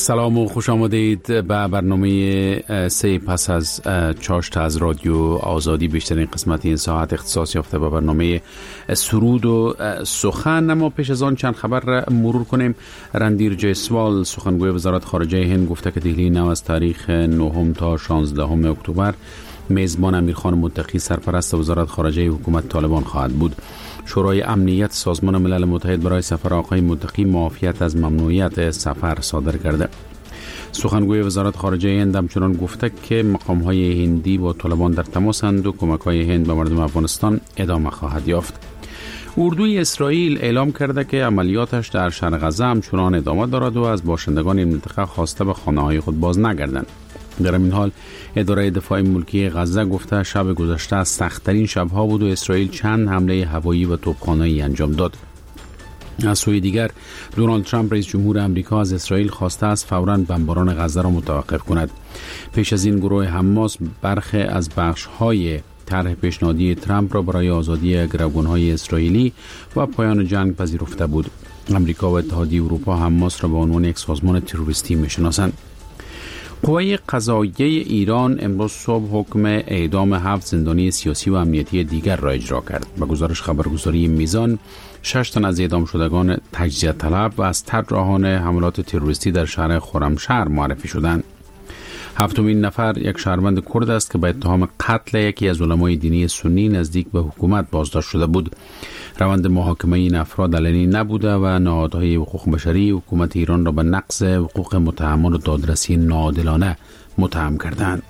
سلام و خوش آمدید به برنامه 3 پس از چاشت از رادیو آزادی. بیشترین قسمت این ساعت اختصاص یافته به برنامه سرود و سخن. اما پیش از آن چند خبر مرور کنیم. رندیر جیسوال سخنگوی وزارت خارجه هند گفته که دهلی نو از تاریخ 9 تا 16 اکتبر میزبان امیرخان متقی سرپرست وزارت خارجه حکومت طالبان خواهد بود. شورای امنیت سازمان ملل متحد برای سفر آقای متقی معافیت از ممنوعیت سفر صادر کرده. سخنگوی وزارت خارجه هند همچنان گفته که مقام‌های هندی با طالبان در تماسند و کمک‌های هند به مردم افغانستان ادامه خواهد یافت. اردوی اسرائیل اعلام کرده که عملیاتش در شرق غزه همچنان ادامه دارد و از باشندگان این منطقه خواسته به خانه‌های خود باز نگردند. در این حال اداره دفاع ملکی غزه گفته شب گذشته از سخت‌ترین شب‌ها بود و اسرائیل چند حمله هوایی و توپخانه‌ای انجام داد. از سوی دیگر دونالد ترامپ رئیس جمهور آمریکا از اسرائیل خواسته است فوراً بمباران غزه را متوقف کند. پیش از این گروه حماس برخی از بخش‌های طرح پیشنهادی ترامپ را برای آزادی گروگان‌های اسرائیلی و پایان جنگ پذیرفته بود. آمریکا و اتحادیه اروپا حماس را به عنوان یک سازمان تروریستی می‌شناسند. قوه قضاییه ایران امروز صبح حکم اعدام 7 زندانی سیاسی و امنیتی دیگر را اجرا کرد. به گزارش خبرگزاری میزان 6 تن از اعدام شدگان تجزیه طلب و از طراحان حملات تروریستی در شهر خرمشهر معرفی شدند. هفتمین نفر یک شهروند کرد است که به اتهام قتل یکی از علمای دینی سنی نزدیک به حکومت بازداشت شده بود. روند محاکمه این افراد علنی نبوده و نهادهای حقوق بشری حکومت ایران را به نقض حقوق متهمان و دادرسی ناعادلانه متهم کردند.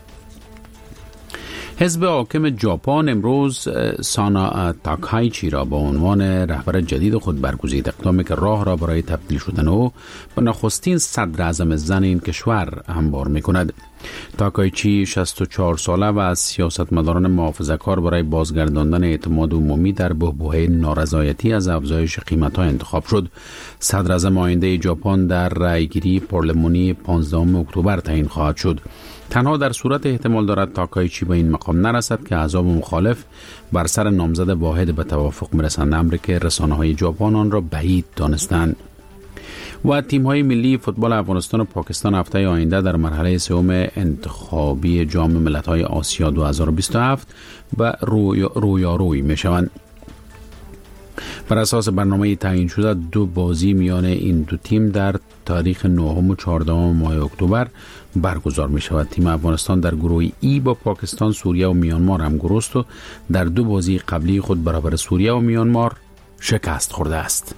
حزب حاکم ژاپن امروز سانا تاکایچی را به عنوان رهبر جدید خود برگزید، اقدامی که راه را برای تبدیل شدن او به نخستین صدر اعظم زن این کشور هموار می‌کند. تاکایچی 64 ساله و از سیاستمداران محافظه‌کار برای بازگرداندن اعتماد عمومی در بحبوحه نارضایتی از افزایش قیمت‌ها انتخاب شد. صدر اعظم آینده ژاپن در رأیگیری پارلمانی 15 اکتبر تعیین خواهد شد. تنها در صورت احتمال دارد تاکایچی به این مقام نرسد که احزاب مخالف بر سر نامزد واحد به توافق میرسند، امری که رسانه‌های ژاپن آن را بعید دانستند. و تیم‌های ملی فوتبال افغانستان و پاکستان هفته آینده در مرحله سوم انتخابی جام ملت‌های آسیا 2027 به رویارویی می‌شوند. بر اساس برنامه تعیین شده 2 بازی میان این دو تیم در تاریخ 9 و 14 ماه اکتبر برگزار می شود. تیم افغانستان در گروه ای با پاکستان، سوریه و میانمار همگروه است و در 2 بازی قبلی خود برابر سوریه و میانمار شکست خورده است.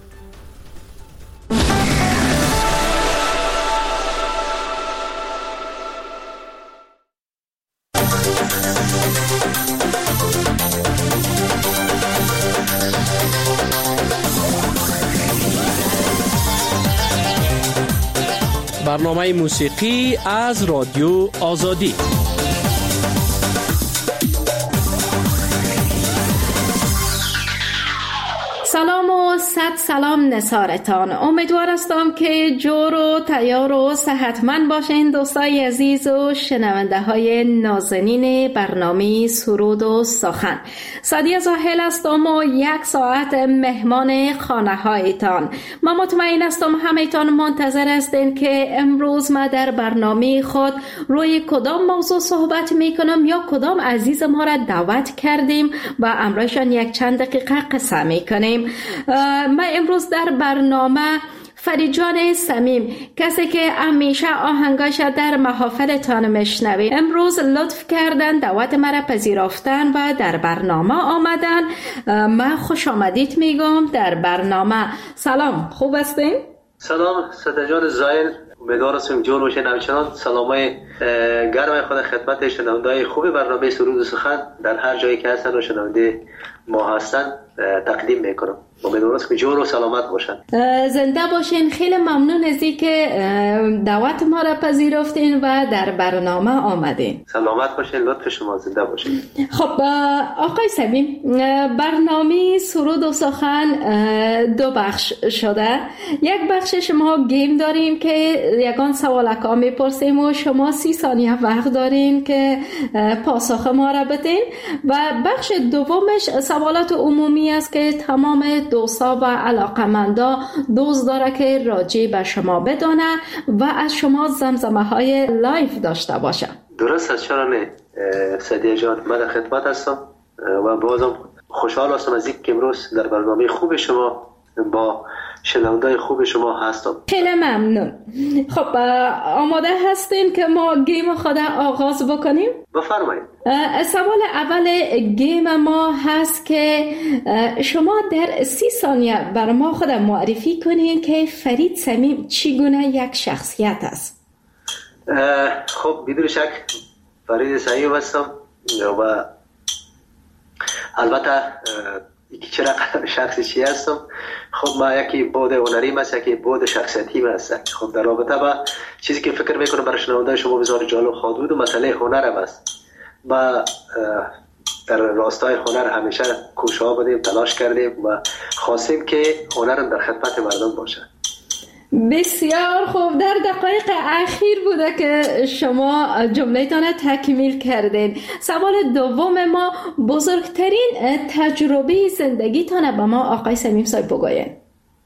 برنامه موسیقی از رادیو آزادی. سلام و صد سلام نثارتان. امیدوار هستم که جور و تیار و صحتمند باشین دوستای عزیز و شنونده های نازنین برنامه سرود و سخن. سادیه زاهل هستم و 1 ساعت مهمان خانه هایتان. من مطمئن هستم همه‌تان منتظر هستین که امروز ما در برنامه خود روی کدام موضوع صحبت میکنم یا کدام عزیز ما را دعوت کردیم و امروزشان 1 چند دقیقه قصه میکنیم. من امروز در برنامه فریجان صمیم، کسی که همیشه آهنگاش در محافلتان میشنوید، امروز لطف کردن دعوت مرا پذیرفتن و در برنامه آمدن. من خوش آمدید میگم در برنامه. سلام، خوب هستین؟ سلام صدجان زایل، امیدوار هستم جور باشین. همچنان سلامای گرم خود خدمت شنونده‌های خوب برنامه سرود و سخن در هر جایی که هستن و شنونده ما هستن تقدیم میکنم. امیدوارم که جور و سلامت باشن. زنده باشین. خیلی ممنون از اینکه دعوت ما را پذیرفتین و در برنامه آمدین. سلامت باشین، لطف شما، زنده باشین. خب آقای صمیم، برنامه سرود و سخن 2 بخش شده. 1 بخشش ما گیم داریم که یگان سوال که میپرسیم و شما 30 ثانیه وقت دارین که پاسخ ما را بدین. و بخش دومش سوالات عمومی است که تمام دوستا و علاقمندا دوست داره که راجع به شما بدانه و از شما زمزمه های لایف داشته باشه. درست است، چرا نه سعدیه جان، من در خدمت هستم و بازم خوشحال هستم از اینکه امروز در برنامه خوب شما با شنونده‌های خوب شما هستم. خیلی ممنون. خب آماده هستین که ما گیم خود آغاز بکنیم؟ بفرمایید. سوال اول گیم ما هست که شما در 30 ثانیه بر ما خود معرفی کنین که فرید صمیم چگونه یک شخصیت است. خب بدون شک فرید صمیم هستم و البته چرا شخصی چی هستم. خب ما یکی بود هنریم است، یکی بود شخصیتیم است. خب در رابطه با چیزی که فکر میکنم برای شنونده شما بسیار جالب خواهد بود و مسئله هنرم است. ما در راستای هنر همیشه کوشا بودیم، تلاش کردیم و خواستیم که هنرم در خدمت مردم باشه. بسیار خوب. در دقایق اخیر بوده که شما جمله‌تان تکمیل کردین. سوال دوم ما، بزرگترین تجربه زندگیتان به ما آقای صمیم صاحب بگوین.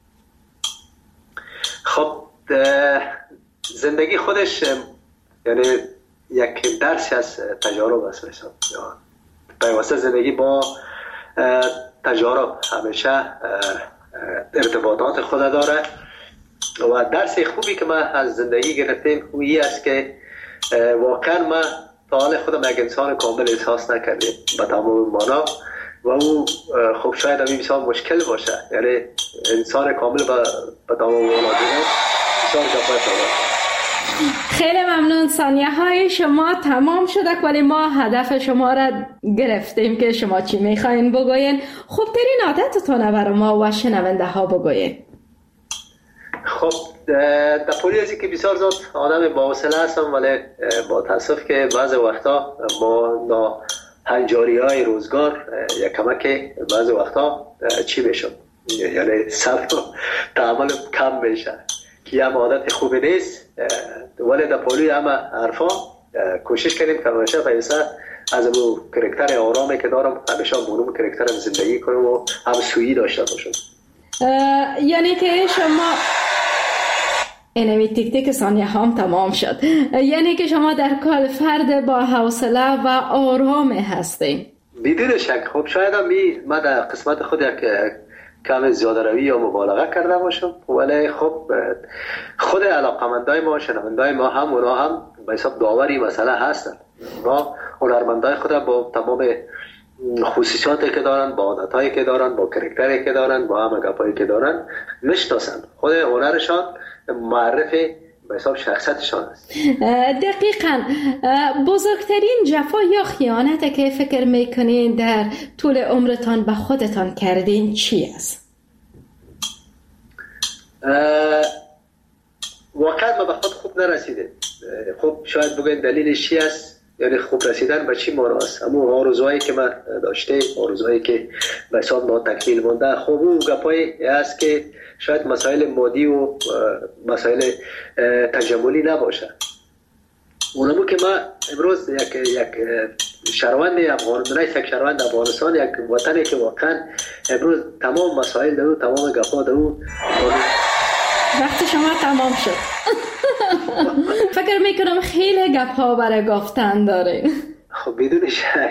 خب زندگی خودش یعنی یک درسی از تجارب است. مثلا پیوسته زندگی با تجارب همیشه ارتباطات خود داره و درس خوبی که ما از زندگی گرفتیم اویی است که واقعا ما تا حال خودم یک انسان کامل احساس نکردیم به تمام معنا و او خب شاید همین بسیار مشکل باشه، یعنی انسان کامل به تمام معنا دیدن بسیار جفای شده. خیلی ممنون. ثانیه های شما تمام شده ولی ما هدف شما را گرفتیم که شما چی میخواین بگوین. خوبترین عادتتون برای ما و شنونده ها بگوین. خب در پولی ازی که بسیار زیاد آدم با حوصله هستم ولی با تاسف که بعض وقتا با هنجاری های روزگار یک کمک بعض وقتا چی بشم، یعنی صبر و تعامل کم میشه که هم عادت خوبی نیست ولی در پولی همه حرفا کوشش کردیم که همیشه پیسه از اون کرکتر آرامی که دارم همیشه بونم کرکترم زندگی کنم و هم سویی داشته باشم. یعنی که شما اینمی تیک تیک ثانیه هم تمام شد، یعنی که شما در کل فرد با حوصله و آرام هستین. بدون شک. خب شاید هم من در قسمت خود یک کم زیاده روی یا مبالغه کرده باشم ولی خب خود علاقمندای ما شنوندای ما هم اونا هم به حساب داوری مسئله هستن و هنرمندای خود با تمام خصوصیاتی که دارن، با عادتایی که دارن، با کرکتری که دارن، با همه گپایی که دارن میشناسن. خود هنرشان معرف به حساب شخصیتشان است. دقیقاً. بزرگترین جفا یا خیانت که فکر میکنین در طول عمرتان به خودتان کردین چی است؟ واقعا ما به خود خوب نرسیده. خب شاید بگوین دلیلش چی است، یعنی خوب رسیدن به چی مانا است. اما آرزوهایی که من داشته، آرزوهایی که به حساب ما تکمیل مونده، خب اون گپایی است که شاید مسائل مادی و مسائل تجملی نباشه. اونمو که ما امروز یک شهروند افغانستان، یک شهروند افغانستان، یک وطنی که واقعا امروز تمام مسائل دارو، تمام گپا دارو. وقت شما تمام شد. فکر میکنم خیلی گپا برای گفتن دارین. خب بدون شک.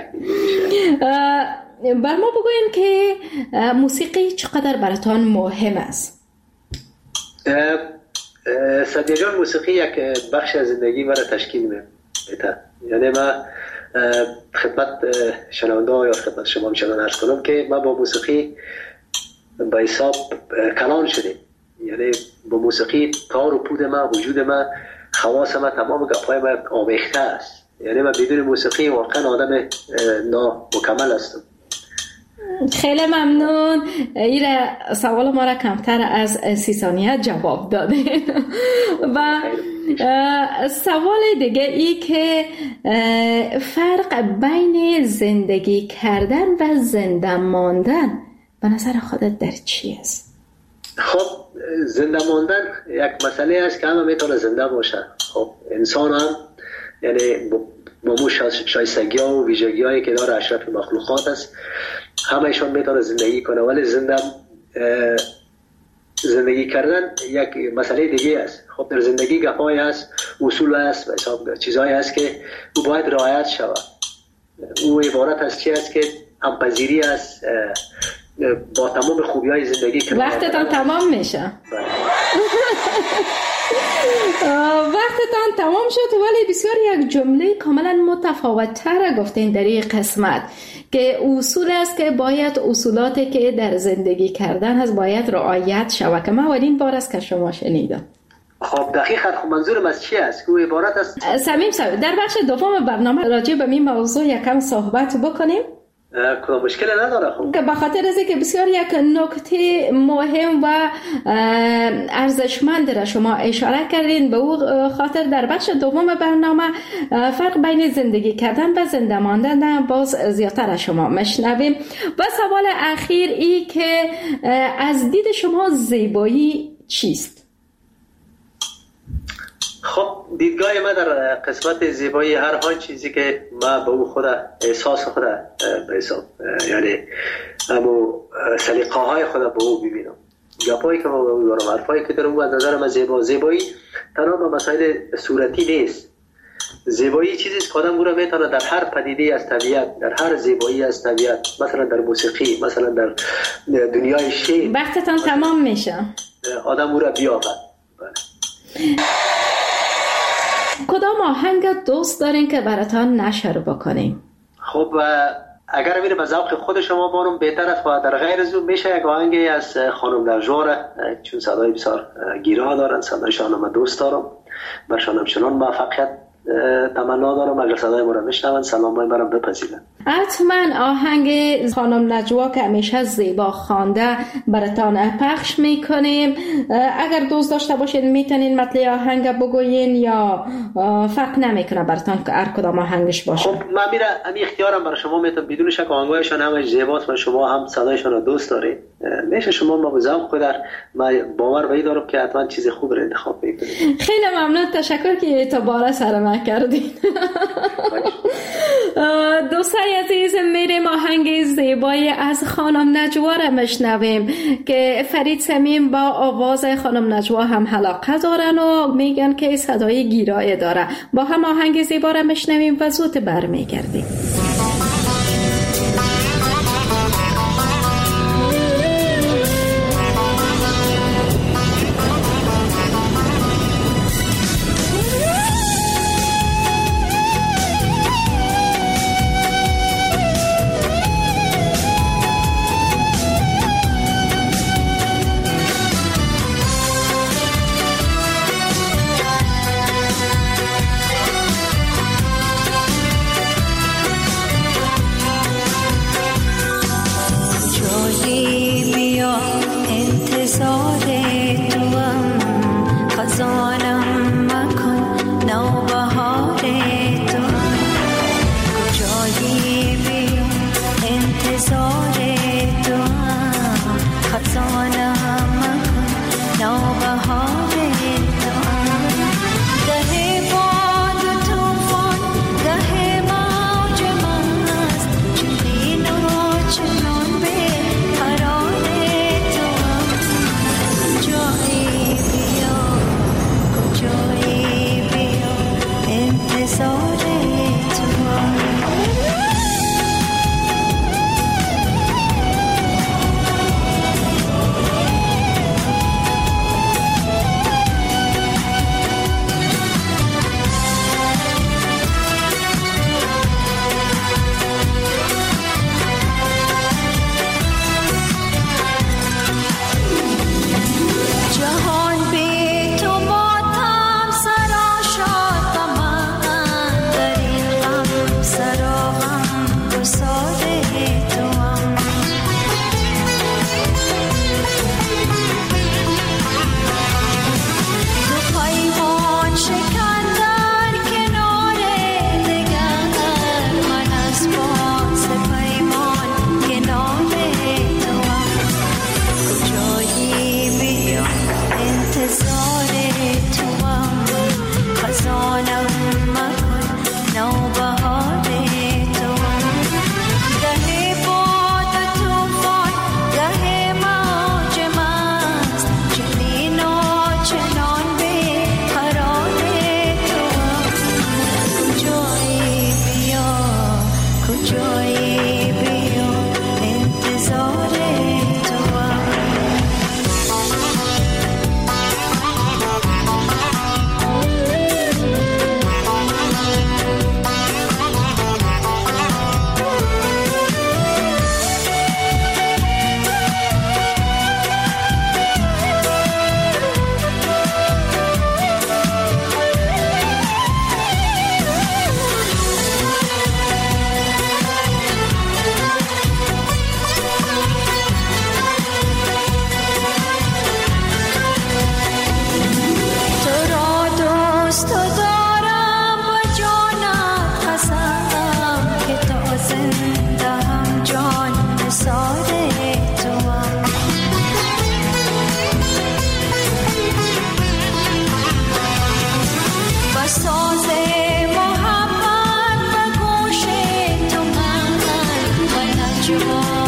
بر ما بگوین که موسیقی چقدر براتان مهم است؟ سعدیه جان، موسیقی یک بخش از زندگی مرا تشکیل میده. یعنی من خدمت شنونده یا خدمت شما میشنون عرض کنم که من با موسیقی به حساب کلان شدیم. یعنی با موسیقی تار و پود من، وجود من، خواص من، تمام گپای من آمیخته است. یعنی من بدون موسیقی واقعا آدم نامکمل هستم. خیلی ممنون. این سوال ما را کمتر از 30 ثانیه جواب دادین. و سوال دیگه ای که فرق بین زندگی کردن و زنده ماندن به نظر خودت در چی است؟ خب زنده ماندن یک مسئله است که همه میتونه زنده باشه. خب انسان هم یعنی با مو شایستگی ها و ویژگی هایی که داره اشرف مخلوقات است، همه ایشان میتونه زندگی کنه، ولی زندگی کردن یک مسئله دیگه است. خب در زندگی گپایی است، اصول است و حساب چیزهایی است که او باید رعایت شود. او عبارت از چی است که همپذیری است با تمام خوبی های زندگی که وقتتان تمام میشه. وقتتان تمام شد، ولی بسیار یک جمله کاملا متفاوت تر گفتین در این قسمت که اصول است که باید اصولاتی که در زندگی کردن هست باید رعایت شود، که من اولین بار است که شما شنیدم. خب دقیقاً خب منظورم از چی است که عبارت است؟ صمیم صاحب در بخش دوم برنامه راجع به این موضوع یکم صحبت بکنیم. کدام مشکل نداره. خب که بخاطر از اینکه بسیار یک نکته مهم و ارزشمند را شما اشاره کردین، به او خاطر در بخش دوم برنامه فرق بین زندگی کردن و زنده ماندن باز زیادتر از شما مشنویم. و سوال اخیر ای که از دید شما زیبایی چیست؟ خب دیدگاه من در قسمت زیبایی هر چیزی که من به او خود احساس خود به حساب یعنی همو سلیقه های خود به او ببینم، گپایی که ما به او دارم، حرفایی که دارم، از نظر من زیبایی تنها به مسائل صورتی نیست. زیبایی چیزی است که آدم او را میتونه در هر پدیده از طبیعت، در هر زیبایی از طبیعت، مثلا در موسیقی، مثلا در دنیای شعر، وقتتان تمام میشه، آدم او را بیابد. کدام آهنگ دوست دارین که براتان نشر بکنیم؟ خب اگر میره به ذوق خود شما بانم بهتر است، و در غیر از اون میشه یک آهنگی از خانم نجوا، چون صدای بسیار گیرا دارن، صدایشان من دوست دارم، برشان همچنان موفقیت تمنا دارم. اگر صدای ما را میشنون سلامای مرا بپذیرن. حتما آهنگ خانم نجوا که همیشه زیبا خوانده براتان پخش میکنیم. اگر دوست داشته باشید میتونین مطلع آهنگ بگوین یا فرق نمیکنه براتان که هر کدام آهنگش باشه؟ خب من میره امی اختیارم برای شما میتونم، بدون شک آهنگایشان همه زیباست و شما هم صدایشان رو دوست دارید، میشه شما ما به ذوق خود من باور به این دارم که حتما چیز خوب رو انتخاب میکنید. خیلی ممنون، تشکر که اعتبار سر من کردین. دوستای عزیز، میریم آهنگ زیبای از خانم نجوا را مشنویم که فرید سمیم با آواز خانم نجوا هم علاقه دارن و میگن که صدای گیرای داره. با هم آهنگ زیبا را مشنویم و زود برمیگردیم.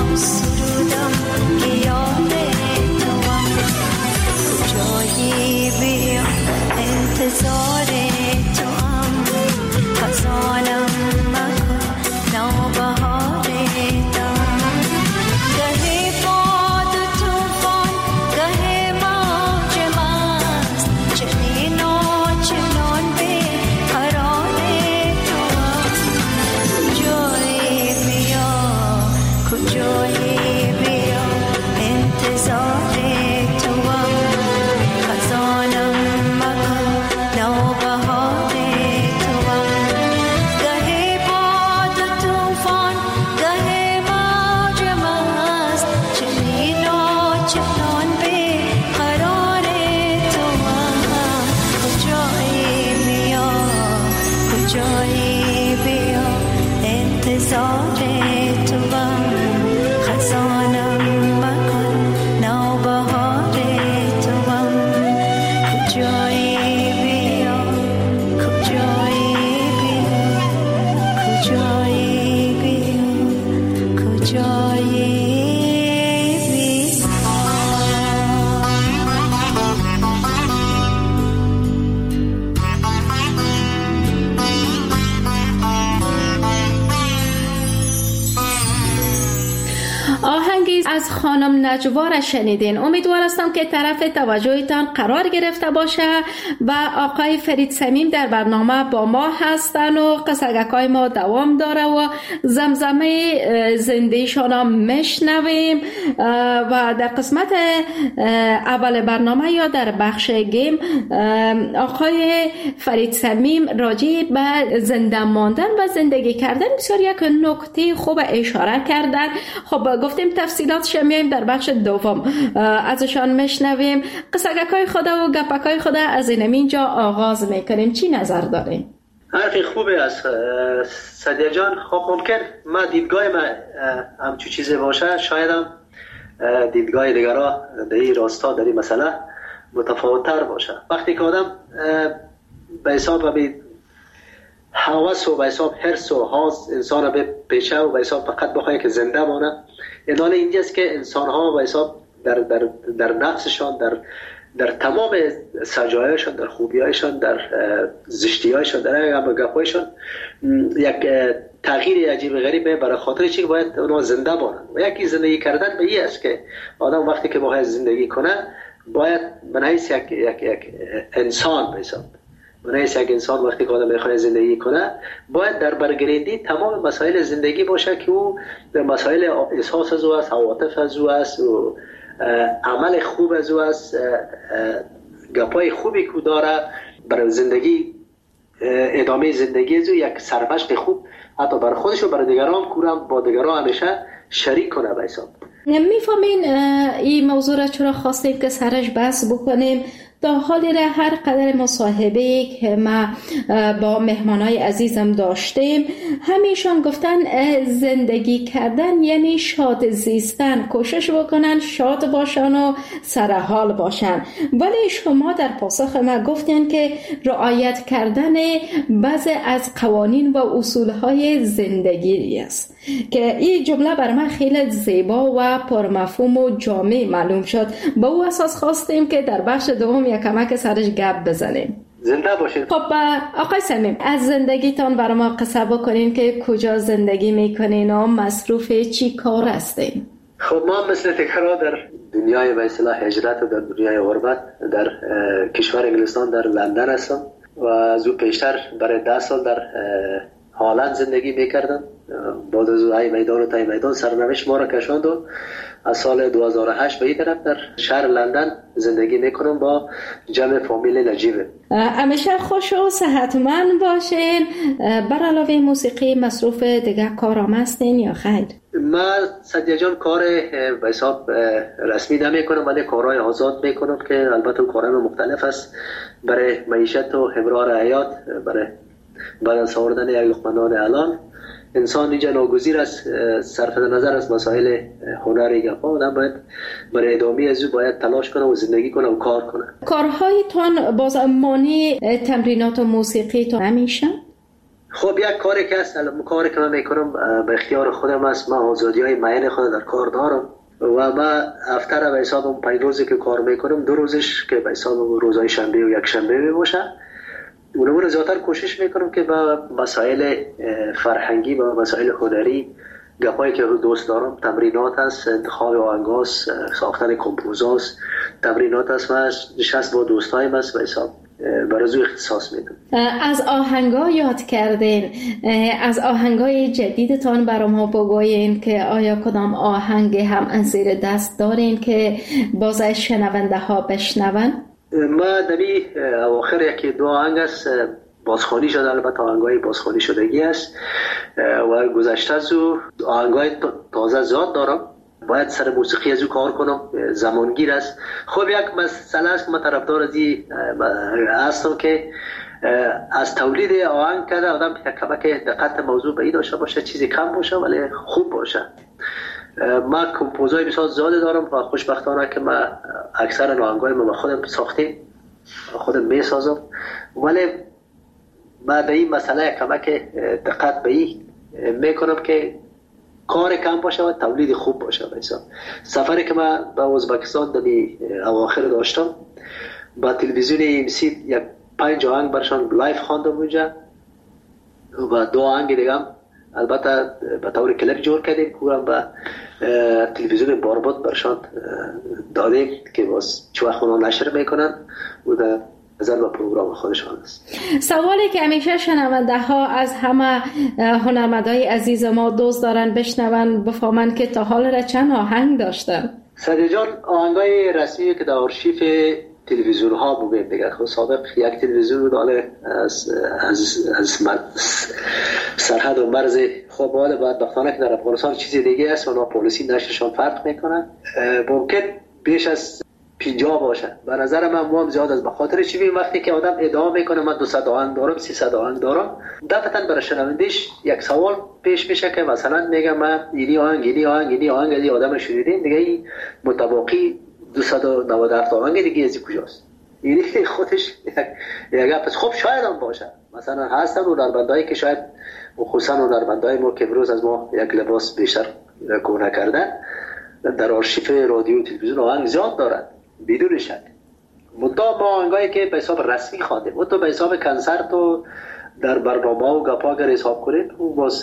از خانم نجوا شنیدین. امیدوار هستم که طرف توجهتان قرار گرفته باشه و آقای فرید صمیم در برنامه با ما هستن و قصگکای ما دوام داره و زمزمه زندگیشان هم میشنویم و در قسمت اول برنامه یا در بخش گیم آقای فرید صمیم راجع به زنده ماندن و زندگی کردن بسیار یک نکته خوب اشاره کردن. خب گفتیم تفصیلاتش میایم در بخش دوم ازشان میشنویم. قصگکای خود و گپکای خود از اینجا آغاز میکنیم. چی نظر داریم؟ حرفی خوبه از سعدیه جان. خب ممکن ما دیدگاه ما همچون چیزی باشه، شاید هم دیدگاه دیگرها در این راستا در این مسئله متفاوت‌تر باشه. وقتی که آدم به حساب به هوس و به حساب حرص و حاز انسان را به پیشه و به حساب فقط بخواهی که زنده مانه، ادانه اینجاست که انسان ها به حساب در نفسشان، در تمام سجایشان، در خوبیایشان، در زشتیایشان، در گپایشان یک تغییر عجیب غریبه برای خاطر چی که باید اونا زنده مانند. و یکی زندگی کردن به این است که آدم وقتی که باید زندگی کنه باید من حیث یک انسان به حساب یک انسان وقتی که آدم میخواد زندگی کنه باید در برگریدی تمام مسائل زندگی باشه که او در مسائل احساس از او است، عواطف از او است و عمل خوب از او است، گپای خوبی که داره برای زندگی، ادامه زندگی از او یک سرمشق خوب حتی برای خودش و برای دیگران کورم با دیگران همیشه شریک کنه به حساب. میفهمین این موضوع را چرا خواستیم که سرش بحث بکنیم؟ در حالی را هر قدر مصاحبه که ما با مهمانای عزیزم داشتیم همیشان گفتن زندگی کردن یعنی شاد زیستن، کوشش بکنن شاد باشن و سرحال باشن. ولی شما در پاسخ ما گفتین که رعایت کردن بعضی از قوانین و اصولهای زندگی است که این جمله بر من خیلی زیبا و پرمفهوم و جامع معلوم شد. با او اساس خواستیم که در بخش دوم یک کمک سرش گپ بزنیم. زنده باشید. خب آقای صمیم از زندگیتان برای ما قصه بکنین که کجا زندگی میکنین و مصروف چی کار هستین؟ خب ما مثل تکرار در دنیای به اصطلاح هجرت و در دنیای غربت در کشور انگلستان در لندن هستم و از او پیشتر برای 10 سال در هالند زندگی میکردم. بعد از ای میدان و تای میدان سرنوشت ما را کشاند و از سال 2008 به این طرف در شهر لندن زندگی میکنم با جمع فامیل نجیبه. همیشه خوش و صحتمند باشین. بر علاوه موسیقی مصروف دیگه کارام هستین یا خیر؟ من سعدیه جان کار به حساب رسمی نمیکنم ولی کارهای آزاد میکنم که البته کارهای مختلف است برای معیشت و همراه حیات، برای بدن ساوردن یک لقمه نان الان. انسان اینجا ناگزیر است صرف نظر از مسائل هنری گپا آدم باید برای ادامه از او باید تلاش کنه و زندگی کنه و کار کنه. کارهایتان باز مانی تمرینات و موسیقی تو همیشه؟ خب یک کاری که هست، کاری که من میکنم به اختیار خودم است. من آزادی های معین خود در کار دارم و من هفته به حساب 5 روزی که کار میکنم 2 روزش که به حساب روزهای شنبه و یک شنبه میباشه. اونم رو زیادتر کوشش میکنم که با مسائل فرهنگی و مسائل هنری گپایی که دوست دارم، تمرینات هست، انتخاب آهنگاست، ساختن کمپوزاست، تمرینات هست و نشست با دوستایم هست و حساب برای اختصاص میدم. از آهنگا یاد کردین، از آهنگای جدیدتان برای ما بگوین که آیا کدام آهنگ هم از زیر دست دارین که باز شنونده ها بشنون؟ ما دمی اواخر یکی 2 آهنگ است بازخوانی شده، البته آهنگای بازخوانی شدگی است و گذشته از او آهنگای تازه زیاد دارم. باید سر موسیقی از او کار کنم، زمانگیر است. خب یک مسئله است که من طرفدار از این هستم که از تولید آهنگ کرده آدم کمک دقت موضوع به این داشته باشه، چیزی کم باشه ولی خوب باشه. من کمپوزای بسیار زیاده دارم و خوشبختانه که من اکثر آهنگای من خودم ساختم، خودم میسازم، ولی من به این مسئله کمک دقت به این میکنم که کار کم باشه و تولید خوب باشه. مثلا سفری که من به ازبکستان در اواخر داشتم با تلویزیون ایمسی یک 5 آهنگ برشان لایف خواندم اونجا و 2 آهنگ دیگه هم البته به طور کلیپ جور کردیم کورم به تلویزیون بارباد برشان دادیم که باز چو خونه نشر میکنن و در نظر به پروگرام خودشان است. سوالی که همیشه شنونده ها از همه هنرمندای عزیز ما دوست دارن بشنون بفهمن که تا حال را چند آهنگ داشتن. سعدی جان آهنگای رسمی که در آرشیف تلویزیون ها بودیم دیگه. خب سابق یک تلویزیون بود از سرحد و مرز. خب حالا بدبختانه که در افغانستان چیزی دیگه است و پالیسی نشرشان فرق میکنن. ممکن بیش از 50 باشه. به نظر من هم زیاد است. به خاطر چی؟ وقتی که آدم ادعا میکنه من 200 آهنگ دارم 300 آهنگ دارم، دفعتاً برای شنوندهش یک سوال پیش میشه که مثلا میگم من اینی آهنگ از آدم شنیدین دیگه این متباقی 297 آهنگ دیگه از کجاست؟ این خودش یک پس خب شاید هم باشه. مثلا هستن هنرمندایی که شاید خصوصا هنرمندای ما که امروز از ما یک لباس بیشتر کهنه کردن در آرشیف رادیو و تلویزیون آهنگ زیاد دارن بدون شک. منتها ما آهنگایی که به حساب رسمی خواندیم و تو به حساب کنسرت و در برنامه و گپا اگر حساب کنیم اون باز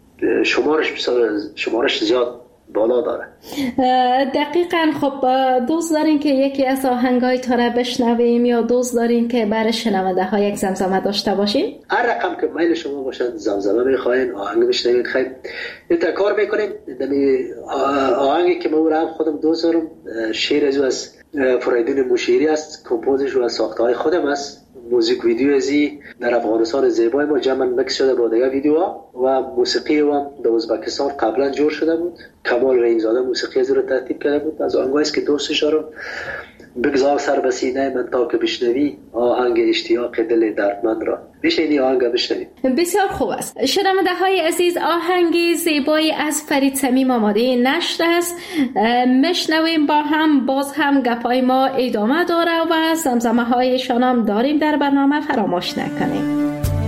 شمارش زیاد بالا داره. دقیقاً. خب دوست دارین که یکی از آهنگای تا را بشنویم یا دوست دارین که برای شنونده ها یک زمزمه داشته باشیم؟ هر رقم که میل شما باشد، زمزمه میخواین، آهنگ بشنوید خواین، این کار میکنیم. آهنگی که من هم خودم دوست دارم شعر از فریدون مشیری است، کمپوزش و ساخته های خودم است. موزیک ویدیو ازی در افغانستان زیبای ما جمع مکس شده با دیگه ویدیوها و موسیقی هم در ازبکستان قبلا جور شده بود. کمال رحیمزاده موسیقی از رو ترتیب کرده بود. از آهنگایی است که دوستش دارم. بگذار سر به سینه من تا که بشنوی آهنگ اشتیاق دل دردمند را. میشه این آهنگ بشنوید. بسیار خوب است. شنونده های عزیز، آهنگ زیبایی از فرید صمیم آماده نشر است. مشنویم با هم. باز هم گپای ما ادامه داره و زمزمه هایشان هم داریم در برنامه، فراموش نکنیم.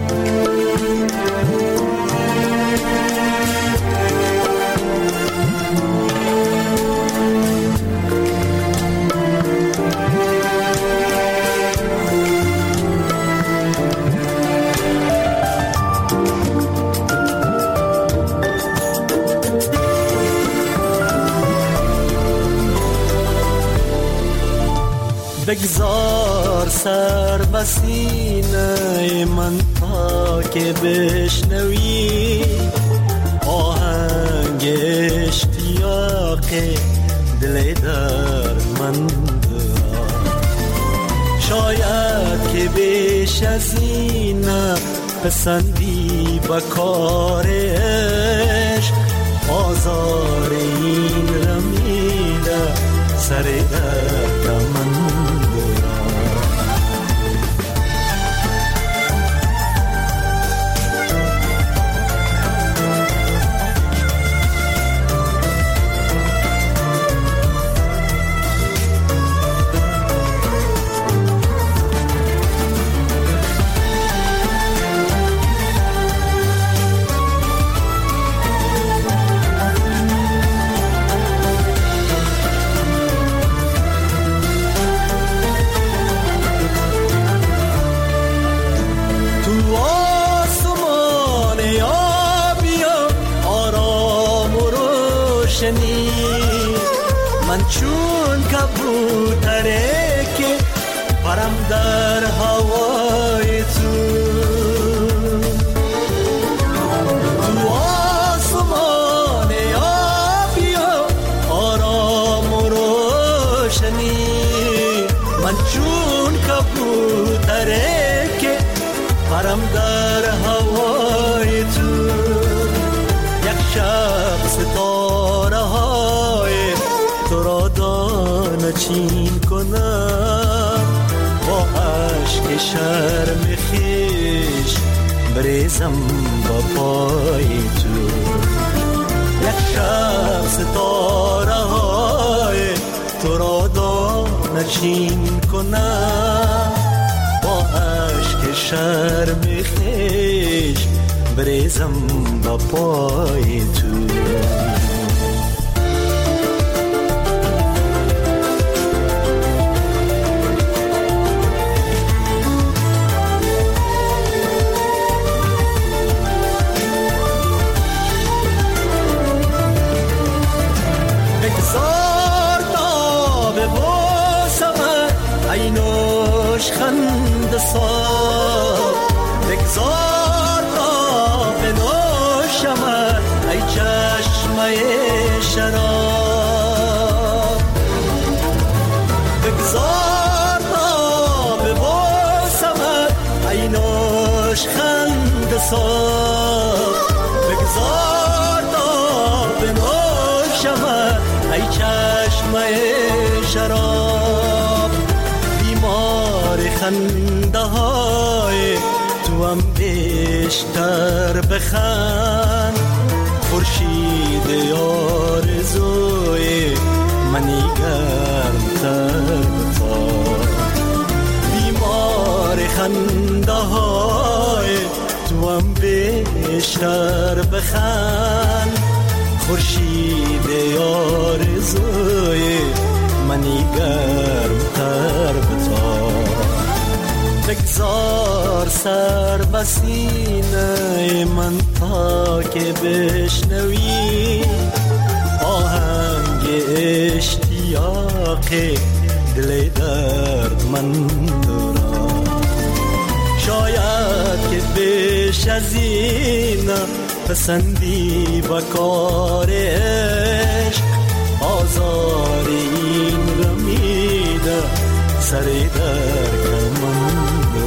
بگذار سر به سینه من تا که بشنوی آهنگ اشتیاق دل دردمند را. شاید که بیش از این پسندی به کار عشق، آزار این رمیده سر دردمند. من چون کبوتره که پرم در هوای تو آسمان آبیا آرام و روشنی من چون کبوتره که پرم در هوای تو یک شب ستاره های تو را دانه چین کنم با عشق شرم خیش بریزم با پای تو یک شب ستاره های تو را دانه چین کنم با عشق شرم خیش بریزم با پای تو خند صاف بگذار تا بنوشم ای چشمه شراب بگذار تا ببوسم ای نوش خند صاف بگذار تا بنوشم ای چشمه شراب خنده های تو هم بیشتر بخند خورشید آرزوی منی گرمتر بخواد بیمار خنده های تو هم بیشتر بخند خورشید آرزوی منی گرمتر بخواد بگذار سر بسینه من تا که بشنوی آهنگ اشتیاق دل درد من را شاید که بیش از این پسندی با کار عشق آزار این رمیده سری در کمان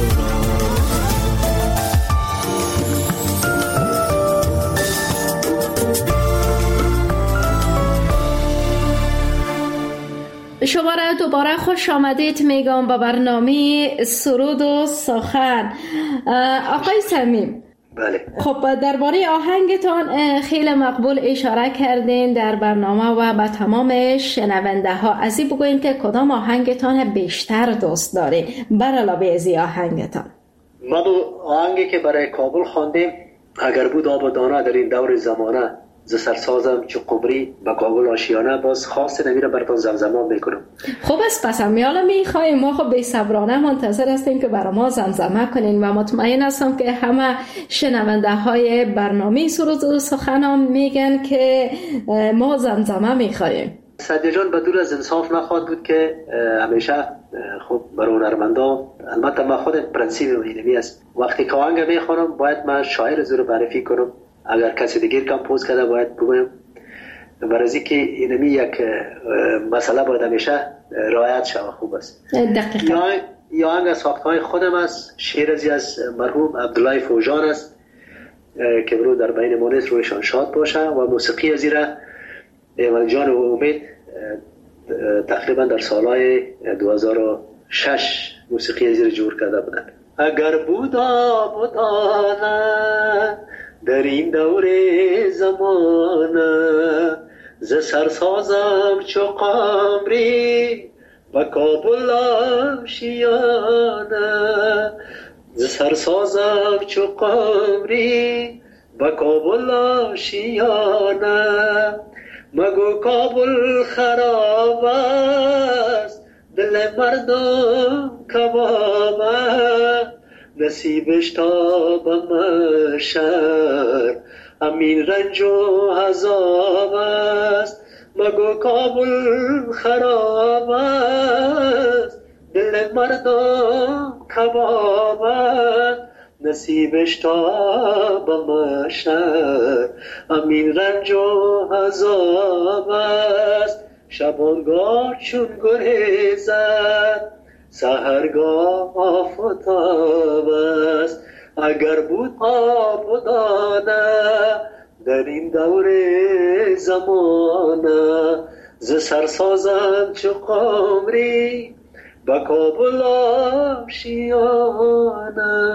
شما را دوباره خوش آمدید میگم به برنامه سرود و سخن. آقای صمیم، بله. خب درباره آهنگتان خیلی مقبول اشاره کردین در برنامه و به تمام شنونده ها. از این بگوین که کدام آهنگتان بیشتر دوست داری بر علاوه از آهنگتان؟ ما آهنگی که برای کابل خواندیم اگر بود آب و دانه در این دور زمانه ز سرسازم چو قمری به کابل آشیانه باز خاص نمیره براتون زمزمه میکنم. خوب است، پس میالا میخوایم ما خب بی‌صبرانه منتظر هستیم که برای ما زمزمه کنین و مطمئن هستم که همه شنونده های برنامه سرود و سخن میگن که ما زمزمه میخوایم. سعدی جان بدون از انصاف نخواهد بود که همیشه خب برای هنرمندا، البته من خود پرنسیپ اینمی است، وقتی که آهنگ میخوانم باید من شاعر زور معرفی کنم، اگر کسی دیگر کمپوز کرده باید بگویم، برای اینکه اینمی یک مسئله باید همیشه رعایت شود. خوب است. دقیقاً. یا آهنگ از وقتهای خودم است، شعر از مرحوم عبدالله فوجان است که برو در بین مونس رویشان شاد باشه و موسیقی از ایره ایوان جان و امید تقریبا در سالهای 2006 موسیقی از ایره جور کرده بودن. اگر بودا بودانه در این دور زمانه ز سرسازم چو قمری و کابل آشیانه ز سرسازم چو قمری و کابل آشیانه مگو کابل خراب است دل مردم کبابه نصیبش تا به محشر همین رنج و عذاب است مگو کابل خراب است، دل مردم کباب است، نصیبش تا بمشه امین رنج و عذاب است. شبانگاه چون گریزد سحرگاه آفتاب است. اگر بود آب و دانه در این دور زمانه، ز سرسازند چو قمری با کابل آشیانه.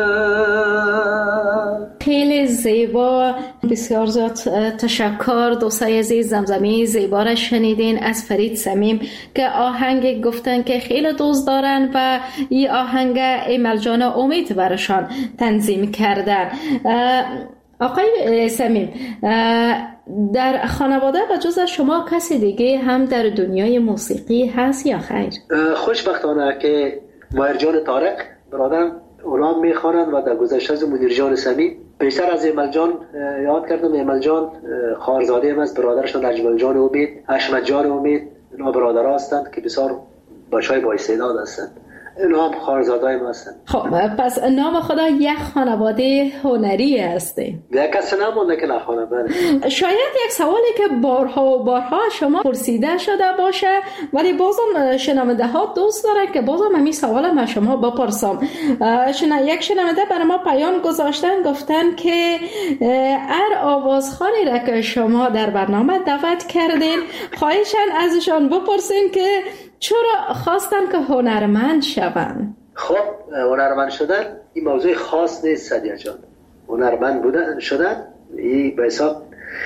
خیلی زیبا، بسیار زیاد تشکر دوستای عزیز. زمزمه زیبا را شنیدین از فرید صمیم که آهنگ گفتن که خیلی دوست دارن و این آهنگ ایمل جان امید برشان تنظیم کردن. آقای صمیم، در خانواده و جز شما کسی دیگه هم در دنیای موسیقی هست یا خیر؟ خوشبختانه که ماهر جان طارق برادرم اونام میخوانند و در گذشته از منیر جان صمیم. بیشتر از ایمل جان یاد کردم. ایمل جان خواهرزاده هم از برادرشون اجمل جان امید، حشمت جان امید. اینا برادر هستند که بسیار بچهای با استعداد هستند. اینا هم خواهرزاده‌ای ما هستند. خب پس نام خدا یک خانواده هنری هسته. یک کسی نمونده که نخوانه. بله. شاید یک سوالی که بارها و بارها شما پرسیده شده باشه، ولی بازم شنونده ها دوست دارن که بازم همین سوال من شما بپرسم. یک شنونده برای ما پیام گذاشتن، گفتن که هر آوازخوانی را که شما در برنامه دعوت کردین خواهشاً ازشان بپرسین که چرا خواستن که هنرمند شوند. خب هنرمند شدن این موضوع خاص نیست سدیه جان. هنرمند بودن شدن این به حساب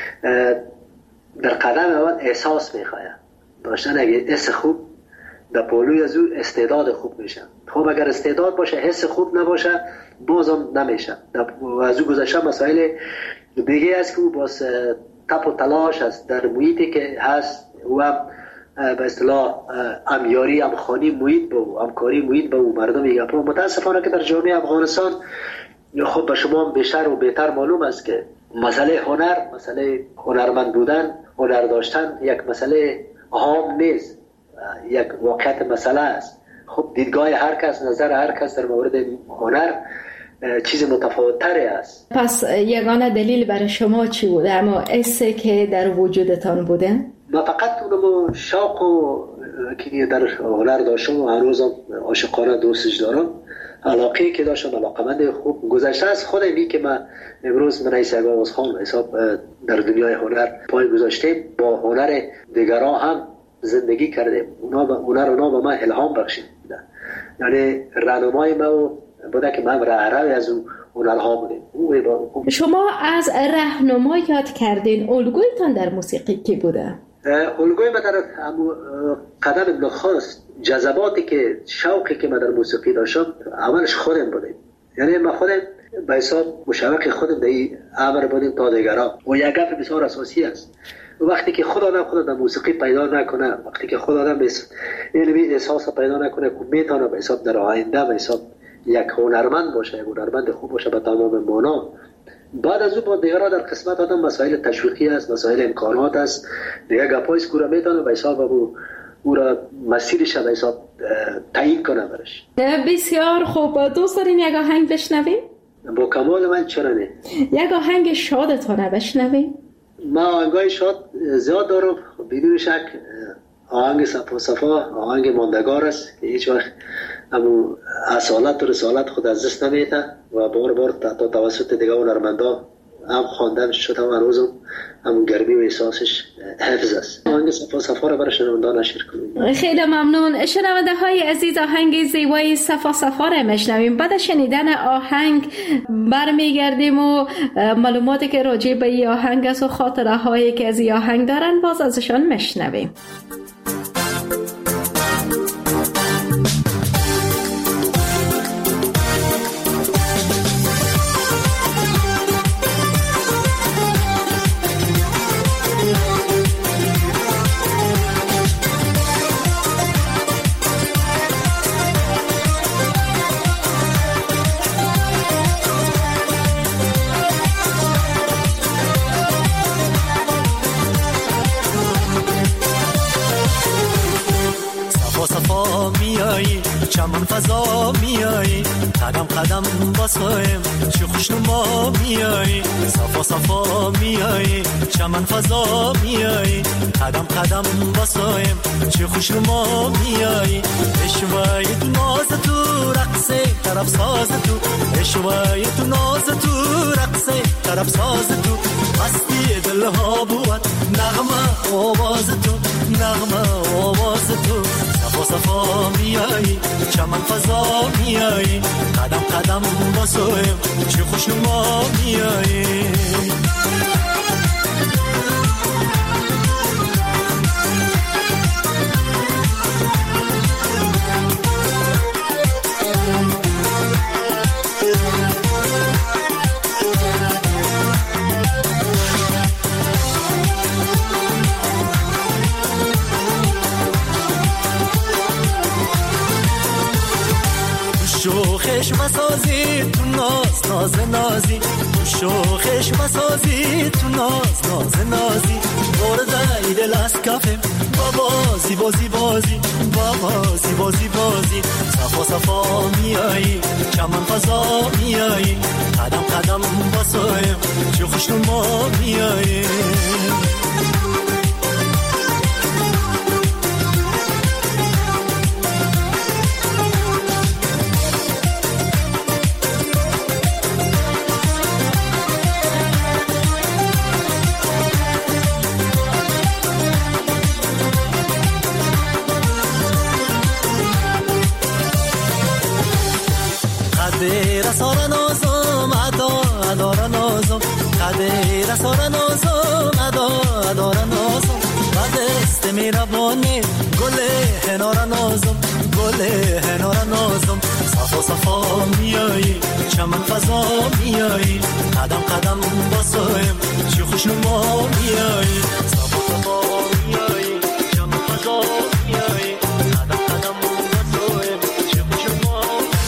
در قدم اول احساس میخواه داشتن. اگه حس خوب در پولوی از او استعداد خوب میشه. خب اگر استعداد باشه حس خوب نباشه بازم نمیشه. از او گذشته مسائل دیگه است که او باز تپ و تلاش است در محیطی که هست و به اصطلاح امیاری امخانی محیط با همکاری محیط با مردم میگه. متاسفانه که در جامعه افغانستان خب به شما بیشتر و بهتر معلوم است که مسئله هنر، مسئله هنرمند بودن، هنر داشتن یک مسئله عام نیست، یک واقعیت مسئله است. خب دیدگاه هر کس، نظر هر کس در مورد هنر چیز متفاوت‌تری است. پس یگانه دلیل برای شما چی بوده؟ اما حسی که در وجودتان بوده؟ ما فقط اونم شوق و که در هنر داشتم و هنوزم عاشقانه دوستش دارم. علاقه که داشتم، علاقمند خوب گذشته از خودمی که من امروز من رئیس آوازخوان حساب در دنیای هنر پای گذاشتیم. با هنر دیگران هم زندگی کردیم. اونا به من الهام بخشید. یعنی راهنمای ما بوده که من راهروی از اون هنرها بودیم. شما از راهنما یاد کردین، الگویتان در موسیقی کی بوده؟ الگوی من در قدم نخست جذباتی که شوقی که من در موسیقی داشتم اولش خودم بودیم. یعنی من خودم به حساب مشوق خودم در این امر بودیم تا دیگران. و یک گپ بسیار اساسی است. وقتی که خود آدم خود در موسیقی پیدا نکنه، وقتی که خود آدم علمی احساس پیدا نکنه که میتونه به حساب در آینده به حساب یک هنرمند باشه، یک هنرمند خوب باشه به تمام معنا، بعد از او با دیگران در قسمت آدم مسائل تشویقی است، مسائل امکانات است، دیگه گپای سکوره میتونه به حساب او را مسیرش به حساب تعیین کنه برش. بسیار خوب. دوست دارین یک آهنگ بشنویم؟ با کمال من چرا نه. یک آهنگ شادتانه بشنویم؟ ما آهنگای شاد زیاد دارم بدون شک. آهنگ صفا آهنگ ماندگار است که هیچ وقت همون اصالت و رسالت خود از دست نمیده و بار بار تا توسط دیگه هنرمندا هم خواندن شده و هنوزم همون گرمی و احساسش حفظ است. آهنگ صفا را برای شنوندگان نشر کنیم. خیلی ممنون. شنونده های عزیز، آهنگ زیبای صفا را میشنویم. بعد شنیدن آهنگ برمیگردیم و معلوماتی که راجع به این آهنگ است و خاطره هایی که از این آهنگ دارن باز ازشان میشنویم. صفا میایی چمن فضا میایی قدم قدم باسایم چه خوشنما میایی صفا صفا میایی چمن فضا میایی قدم قدم باسایم چه خوشنما میایی اشوای تو ناز تو رقصه طرف ساز تو اشوای تو ناز تو رقصه طرف ساز تو مستی دلها بود نغمه آواز تو نغمه آواز تو صفا صفا میایی چمن فضا میایی قدم قدم باسویم چه خوشنما میایی شوخش مسازی تو ناز ناز نازی شوخش مسازی تو ناز ناز نازی برده دل از کفم بازی بازی بازی بازی بازی بازی صفا صفا میایی چمن فضا میایی قدم قدم باسایم چه خوشنما میایی قدر سارا نازم ادا ادارا نازم قدر سارا نازم ادا ادارا نازم قدست میربانی گل هنارا نازم گل هنارا نازم صفا صفا میایی چمن فضا میایی قدم قدم باسایم چه خوشنما میایی صفا صفا میایی چمن فضا میایی قدم قدم باسایم چه خوشنما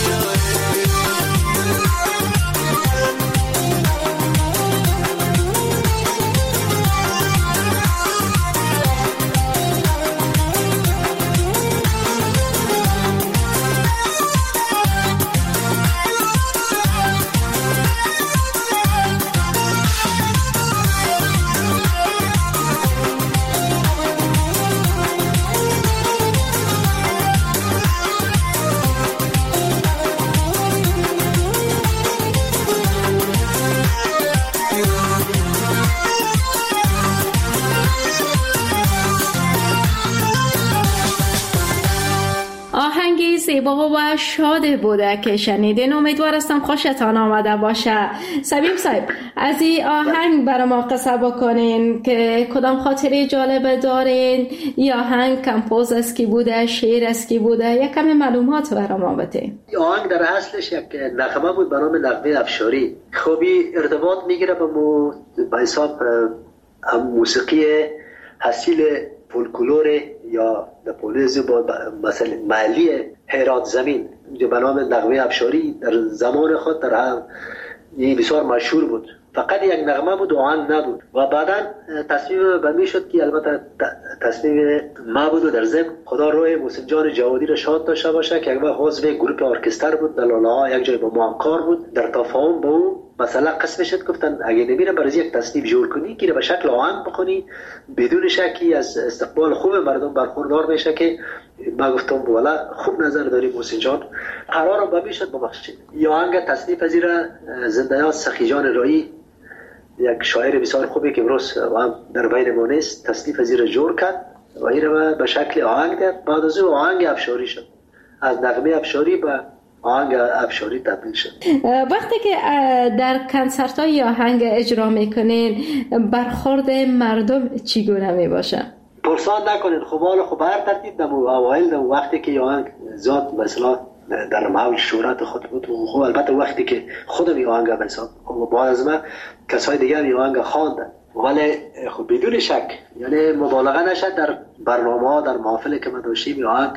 زیبا و شاد بوده که شنیدین. امیدوار هستم خوشتان آمده باشه. سبیب صاحب از این آهنگ برای ما قصه بکنین که کدام خاطره جالب دارین؟ یا آهنگ کمپوز است کی بوده، شعر است کی بوده، یک کمی معلومات برای ما بده. آهنگ در اصلش یک نغمه بود به نام نغمه افشاری. خوبی ارتباط میگیره به حساب موسیقی حاصل فولکلور یا نپولیزم با مثلا محلی هرات زمین به نام نغمه افشاری در زمان خود در هم بسیار مشهور بود. فقط یک نغمه بود و آهنگ نبود و بعدا تصمیم بمی شد که البته تصمیم ما بود و در ضمن خدا روی محسن جان جوادی را شاد داشته باشه که یک عضو گروه ارکستر بود در لاله ها، یک جای با ما هم کار بود. در تفاهم با او مثلا قسم شد گفتن اگه نمیره برای یک تصنیف جور کنی که به شکل آهنگ بخونی بدون شکی از استقبال خوب مردم برخوردار بشه که ما گفتم والا خوب نظر داری محسن جان. قرارم بمی شد ببخشید یا آهنگ تصنیف پذیر زنده‌یاد سخی جان رایی، یک شاعر بسیار خوبی که امروز هم در بین ما نیست، تصنیف پذیر جور کرد و این رو به شکل آهنگ داد. بعد از او آهنگ افشاری شد، از نغمه افشاری به آهنگ افشاری تبدیل شد. وقتی که در کنسرت های آهنگ اجرا میکنین برخورد مردم چگونه میباشه؟ پرسان نکنین، خب حالا خب هر ترتیب دم اوایل دم وقتی که آهنگ زاد مثلا در موج شهرت خود بود و خب البته وقتی که خودم این آهنگ بسام و بعد از من کسای دیگر این آهنگ خواندن، ولی خب بدون شک یعنی مبالغه نشد در برنامه ها در محافل که ما داشتیم این آهنگ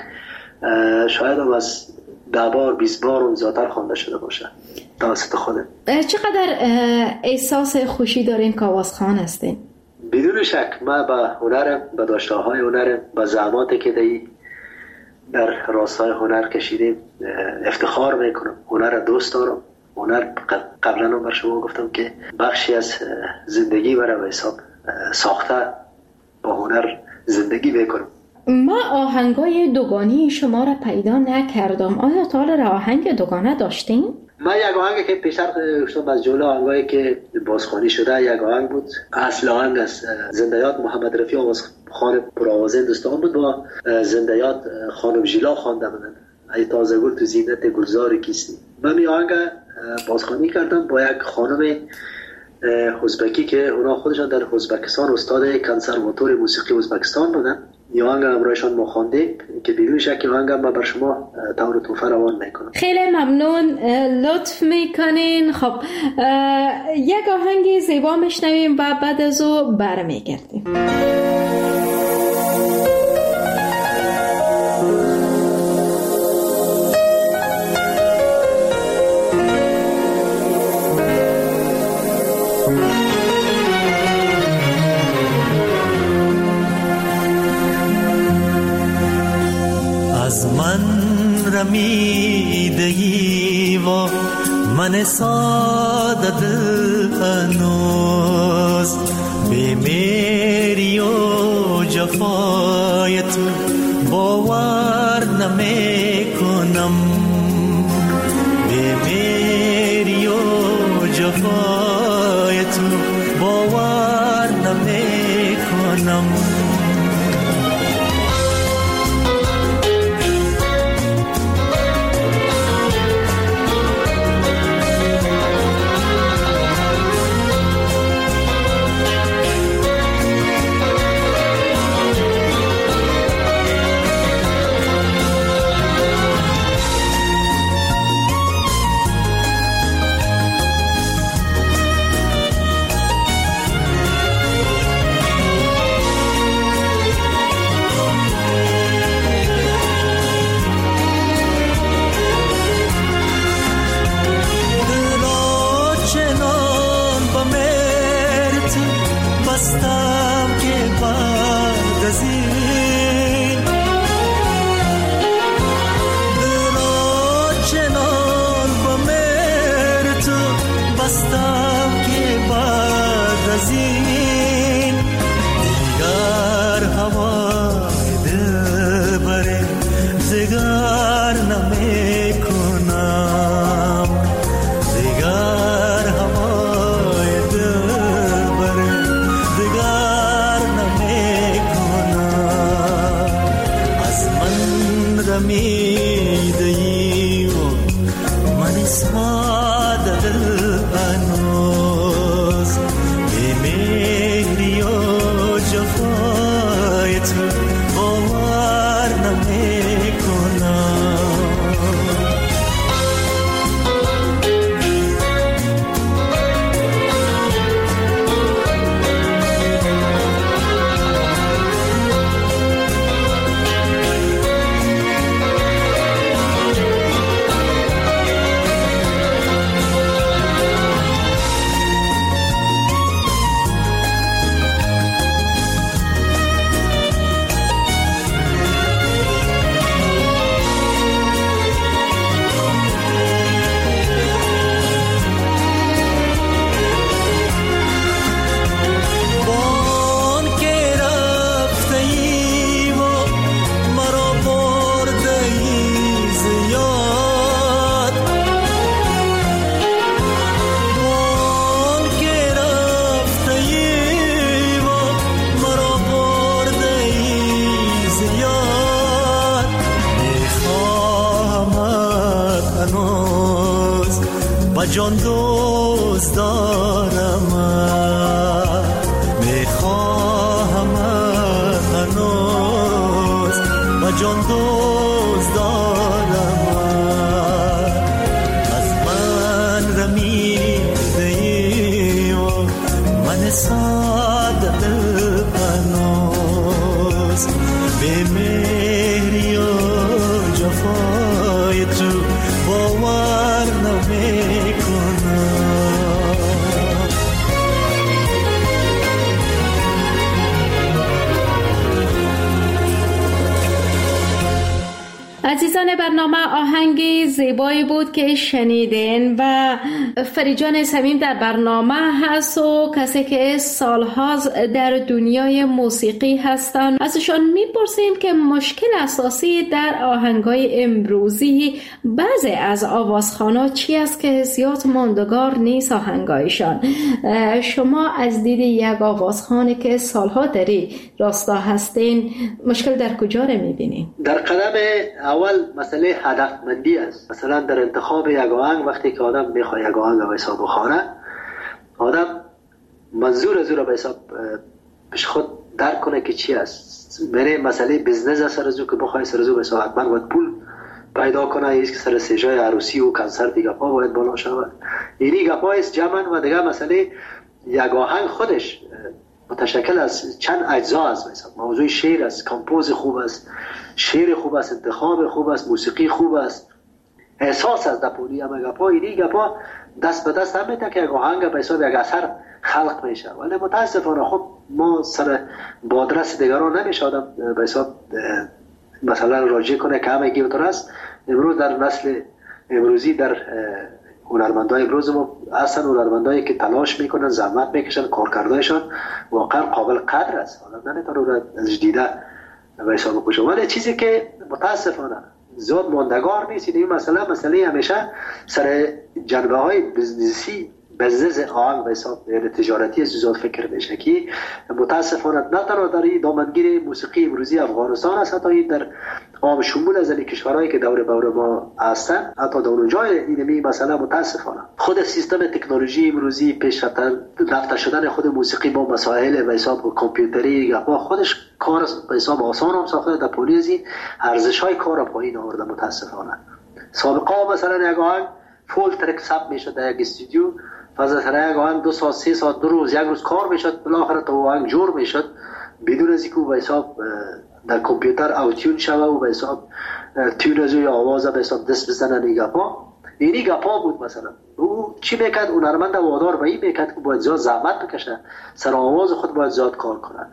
شاید هم از 10 بار 20 بار اون زیادتر خوانده شده باشه توسط خودم. چقدر احساس خوشی دارین که آوازخوان هستین؟ بدون شک من به هنرم، به داشته‌های هنرم، به زحماتی که دی در راستای هنر کشیدیم افتخار میکنم. هنر را دوست دارم. هنر قبلا هم بر شما گفتم که بخشی از زندگی برای به حساب ساخته با هنر زندگی میکنم. ما آهنگای دوگانی شما را پیدا نکردم. آیا تا حالا آهنگ دوگانه داشتین؟ من یک آهنگ که پیشتر گفتم از جمله آهنگایی که بازخوانی شده یک آهنگ بود. اصل آهنگ از زنده‌یاد محمد رفیع آوازخوان پرآواز هندوستان بود. با زنده‌یاد خانم ژیلا خوانده بودن. ای تازه گل تو زینت گلزار کیستی. من این آهنگ بازخوانی کردم با یک خانم ازبکی که اونا خودشان در ازبکستان استاد کنسرواتوار موسیقی ازبکستان بودن. این آهنگ همراهشان ما خواندیم که بدون شک آهنگ هم بر شما طور توفه روان میکنم. خیلی ممنون، لطف میکنین. خب یک آهنگ زیبا میشنویم و بعد از او برمیگردیم. رمیدگی و من ساده دل هنوز به میری و جفای تو باور نمی کنم. به میری و جفای تو باور نمی کنم. جان دوست دارم، میخواهم هنوز و جان دوست دارم. از من رمیده ای و من ساده دل هنوز به مهری و جفای تو باور نمی عزیزان برنامه، آهنگ زیبایی بود که شنیدین و فریجان صمیم در برنامه هست و کسی که سالها در دنیای موسیقی هستن. ازشان میپرسیم که مشکل اساسی در آهنگای امروزی بعضی از آوازخوانا چی است که زیاد ماندگار نیست آهنگایشان. شما از دید یک آوازخوانی که سالها داری راستا هستین مشکل در کجا رو میبینین؟ در قدم اول مسئله هدفمندی است. مثلا در انتخاب یک آهنگ، وقتی که آدم میخواد یک آهنگ به حساب بخوانه، آدم منظور از او را به حساب پیش خود درک کنه که چی است. میره مسئله بزنس است سر از او که بخواه سر از او به حساب حتما باید پول پیدا کنه، ایست که سر سجای عروسی و کنسرت دیگه پا باید بالا شود. اینی گپا است جمعا. و دیگه مسئله یک آهنگ خودش متشکل از چند اجزا است. مثلا موضوع شعر است، کامپوز خوب است، شعر خوب است، انتخاب خوب است، موسیقی خوب است، احساس از دپولی هم گپا. اینی گپا دست به دست هم میده که یک آهنگ به حساب یک اثر خلق میشه. ولی متاسفانه خب ما سر بادرس دیگران نمیشه آدم به حساب مثلا راجع کنه که همه گیوتر است. امروز در نسل امروزی در هنرمندای امروز ما اصلا هنرمندایی که تلاش میکنن، زحمت میکشن، کارکردایشان واقعا قابل قدر است. حالا نمیتونه از دیده به حساب بشه. ولی چیزی که متاسفانه زیاد ماندگار نیست این مسئله همیشه سر جنبه های بزنسی بزنس آهنگ به حساب تجارتی زیاد فکر میشه که متاسفانه نه تنها در این دامنگیر موسیقی امروزی افغانستان است، حتی در عام شمول از کشورهایی که دور بور ما هستن، حتی در اونجای اینمی مسئله متاسفانه خود سیستم تکنولوژی امروزی پیشرفته شدن خود موسیقی با مسائل به حساب کامپیوتری با خودش کار به حساب آسان هم ساخته. در پولیزی ارزش‌های کار پایین آورده متاسفانه. سابقا مثلا یک آهنگ فول ترک ثبت میشد در یک استودیو، پس از یک آهنگ 2 ساعت 3 ساعت 2 روز 1 روز کار میشد، بالاخره تا آهنگ جور میشد بدون از اینکه به حساب در کامپیوتر اوتیون شوه و به حساب تیون از روی آواز به حساب دست بزنن. اینی گپا بود. مثلا او چی میکرد؟ هنرمند وادار به این میکرد که باید زیاد زحمت بکشه، سر آواز خود باید زیاد کار کنه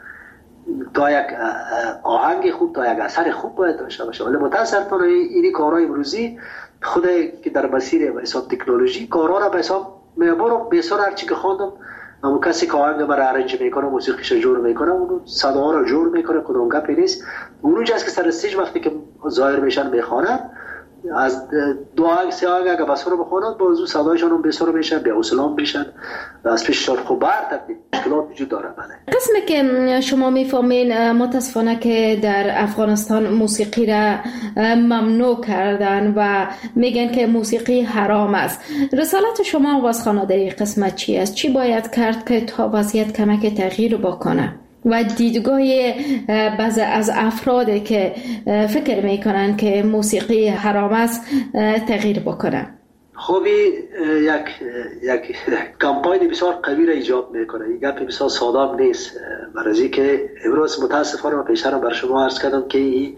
تا یک آهنگ خوب، تا یک اثر خوب باید داشته باشه. ولی متاسفانه اینی کارهای امروزی خود که در مسیر به حساب تکنولوژی کارها را به حساب میبرم. بسیار هرچی که خواندم اما کسی که آهنگ مرا ارنج میکنه، موسیقیش جور میکنه، اونو صدا را جور میکنه، کدوم گپی نیست. اونجا است که سر استیج وقتی که ظاهر میشن میخوانن، از 2 آهنگ 3 آهنگ اگه بسر رو بخوانن بازو صدایشان هم بسر میشن، بیا حوصله میشن، از پیششان خوب برتر مشکلات وجود داره. بله قسمی که شما میفهمین متاسفانه که در افغانستان موسیقی را ممنوع کردن و میگن که موسیقی حرام است. رسالت شما آوازخوانا در این قسمت چی است؟ چی باید کرد که تا وضعیت کمک تغییر بکنه و دیدگاه بعضی از افرادی که فکر میکنن که موسیقی حرام است تغییر بکنه؟ خوبی یک کمپاین بسیار قوی را ایجاب میکنه. این گپ بسیار ساده نیست. برای که امروز متاسفانه من پیشتر بر شما عرض کردم که این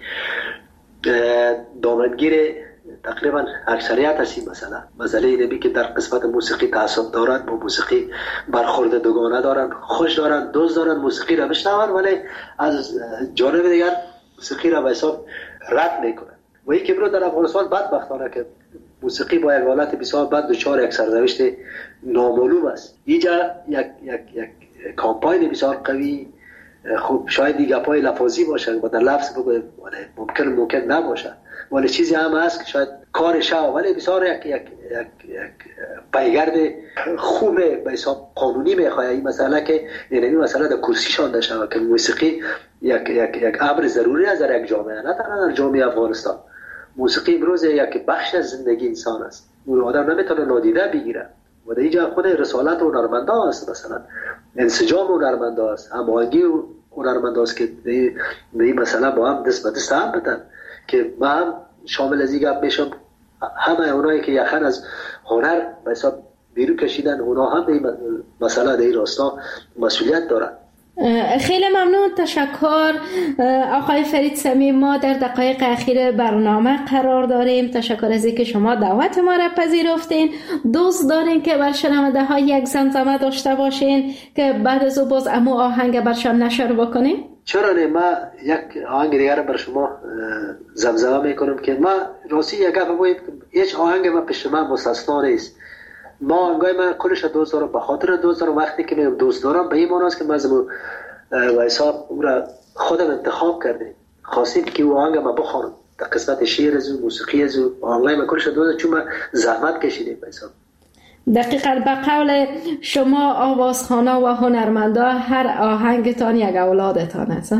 دامنگیر تقریبا اکثریت هستی. مثلا مسئله اینه که در قسمت موسیقی تعصب دارن، با موسیقی برخورد دوگانه دارن، خوش دارن، دوست دارن موسیقی را بشنون، ولی از جانب دیگر موسیقی را به حساب رد میکنن. و این که در افغانستان بدبختانه که موسیقی با یک حالت بسیار بد دچار یک سرنوشت نامعلوم است. اینجا یک کامپاین بسیار قوی خوب شاید دیگه پای لفاظی باشه و در لفظ بگویم ممکن نباشه، ولی چیزی هم هست که شاید کارش ولی بسیار یک پیگرد خوب به حساب قانونی میخواه. این مسئله که این مسئله در کرسی شانده شود که موسیقی یک امر ضروری است در یک جامعه، نه تنها در جامعه افغانستان. موسیقی امروز یک بخش از زندگی انسان است. اون آدم نمیتونه نادیده بگیره و در اینجا خود رسالت هنرمندا است. مثلا انسجام هنرمندا است، هماهنگی هنرمندا است که به این مسئله با هم دست به دست هم بدن که ما هم شامل از این گپ میشم. همه اونایی که یخن از هنر به حساب بیرون کشیدن، اونا هم به این مسئله در این راستا مسئولیت دارن. خیلی ممنون، تشکر آقای فرید صمیم. ما در دقایق اخیر برنامه قرار داریم. تشکر از اینکه شما دعوت ما را پذیرفتین. دوست دارین که بر شنونده ها یک زمزمه داشته باشین که بعد از او باز امو آهنگ برشان نشر بکنین؟ چرا نه؟ ما یک آهنگ دیگر بر شما زمزمه میکنم که ما راستی یک گپ بگویم، هیچ آهنگ ما پیش من مستثنا نیست. ما آهنگای من کلش دوست دارم، به خاطر دوست دارم. وقتی که میگم دوست دارم به این معنی است که من از وایسا اون را خودم انتخاب کردیم، خواستیم که اون آهنگ ما بخوانم. در قسمت شعر از موسیقی از آهنگای من کلش دوست دارم، چون من زحمت کشیدیم وایسا. دقیقاً به قول شما آوازخوانا و هنرمندا هر آهنگتان یک اولادتان است.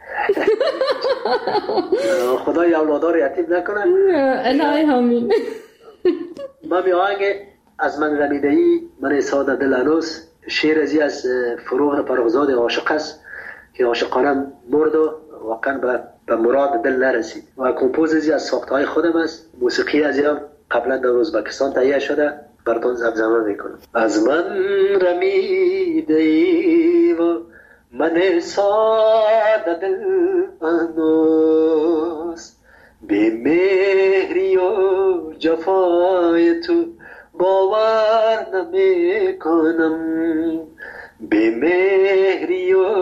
خدای اولادا رو یتیم نکنه. الهی آمین. ما می آهنگ از من رمیده‌ای من ساده دل هنوز، شعر از فروغ فرخزاد عاشق است که عاشقانه مرد و واقعا به مراد دل نرسید و کمپوز از ساختهای خودم است. موسیقی از هم قبلا در ازبکستان تهیه شده، براتون زمزمه میکنم. از من رمیده‌ای و من ساده دل هنوز، بی مهری و جفای تو باور نمی کنم، بی مهری و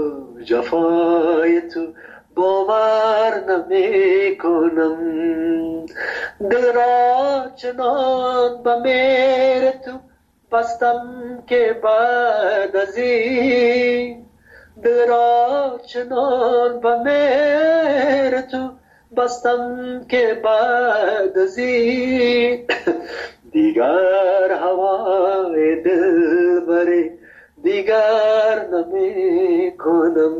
جفای تو باور نمی کنم. دل را چنان به مهر تو بستم که بعد از این، دل را چنان به مهر تو بستم که بعد از این دیگر هوای دل بری دیگر نمی کنم،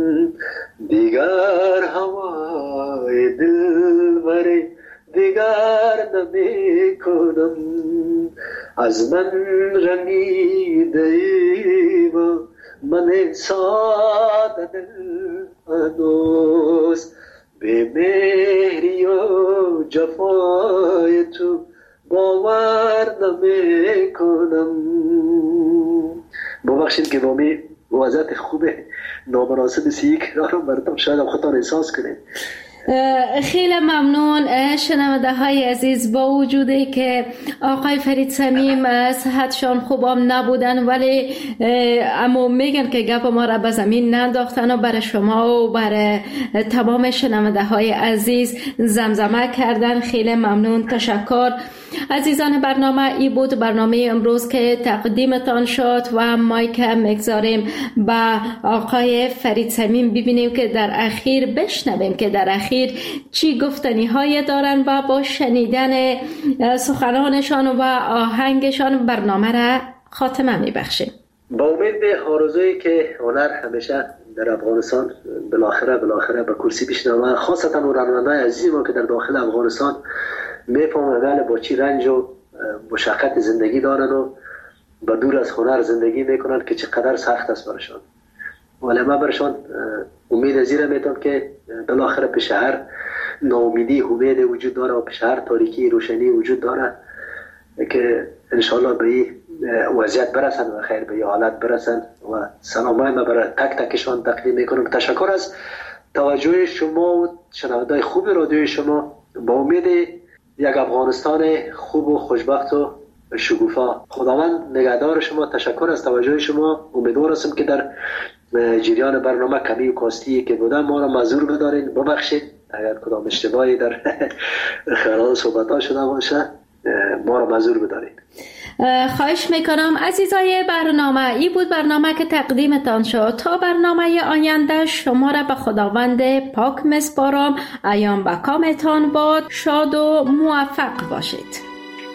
دیگر هوای دل بری دیگر نمی کنم. از من رمیده ای و من ساده دل هنوز، به مهری و جفای تو باور نمی کنم. ببخشید که با می وضعیت خوب نامناسب سیک رو براتون شاید خودتان احساس کنید. خیلی ممنون شنونده های عزیز. با وجودی که آقای فرید صمیم صحتشان خوبم نبودن، ولی اما میگن که گپ ما را به زمین ننداختن و برای شما و برای تمام شنونده های عزیز زمزمه کردن. خیلی ممنون، تشکر. عزیزان برنامه ای بود برنامه امروز که تقدیمتان شد و مایک میگذاریم به آقای فرید صمیم ببینیم که در اخیر بشنویم که در اخیر چی گفتنی های دارن و با شنیدن سخنانشان و آهنگشان برنامه را خاتمه میبخشیم. با امید به آرزویی که هنر همیشه در افغانستان بالاخره به کرسی بشینه، خاصتا اون رانندگان عزیز ما که در داخل افغانستان میفهمن با چی رنج و مشقت زندگی دارن و با دور از هنر زندگی میکنن که چقدر سخت است برشان. ولی من برشان امید زیره میتونم که بالاخره پیش هر ناامیدی امید وجود داره و پیش هر تاریکی روشنی وجود داره که انشالله به این وضعیت برسن و خیر به این حالت برسن. و سلامای من برای تک تکشان تقدیم میکنم. تشکر از توجه شما و شنوندگان خوب رادیوی شما. با امید یک افغانستان خوب و خوشبخت و شکوفا. خداوند نگهدار شما. تشکر از توجه شما. امیدوار هستم که در جریان برنامه کمی و کاستی که بودم ما را معذور بدارین، ببخشید اگر کدام اشتباهی در خلال صحبت‌ها شده باشه، ما را معذور بدارین. خواهش میکنم. عزیزای برنامه ای بود برنامه که تقدیمتان شد. تا برنامه آینده شما را به خداوند پاک میسپارم. ایام به کامتان باد. شاد و موفق باشید.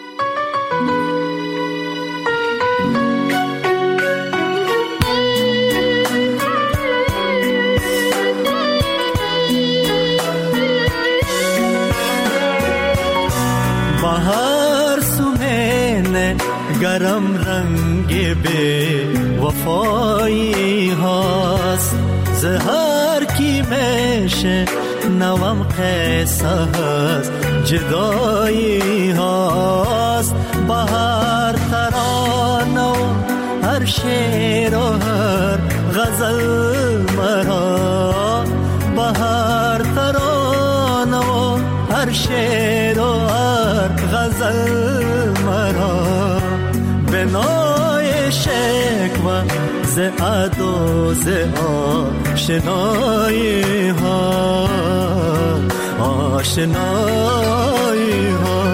بهار سومن گرم رنگ به وفایی هاست، زهر کی میشه نوام قصه هست، جدایی هاست. بهار ترانه و هر شعر و هر غزل مرا، بهار ترانه و هر شعر و هر غزل مرا، به نای شکوه ز ادا ز آشنایی ها آشنایی ها.